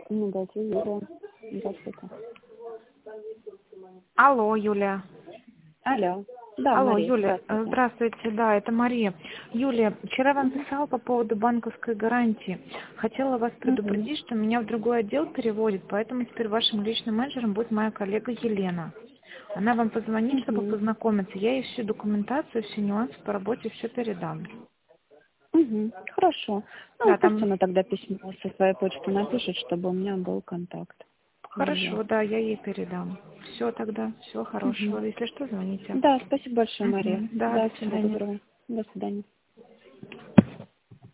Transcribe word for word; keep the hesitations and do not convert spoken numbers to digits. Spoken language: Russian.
Ну, да, это Юлия. Здравствуйте. Алло, Юлия. Алло. Да, Алло, Мария, Юлия, э, здравствуйте. здравствуйте, да, это Мария. Юлия, вчера вам Угу. писала по поводу банковской гарантии. Хотела вас Угу. предупредить, что меня в другой отдел переводит, поэтому теперь вашим личным менеджером будет моя коллега Елена. Она вам позвонит, чтобы Угу. познакомиться. Я ей всю документацию, все нюансы по работе все передам. Угу. Хорошо. Ну, Да, пусть там она тогда письмо со своей почты напишет, чтобы у меня был контакт ее. хорошо, да, я ей передам. Все тогда, всего Угу. хорошего. Если что, звоните. Да, спасибо большое, Мария. Мгм. Да, Да, до всего свидания. доброго. До свидания.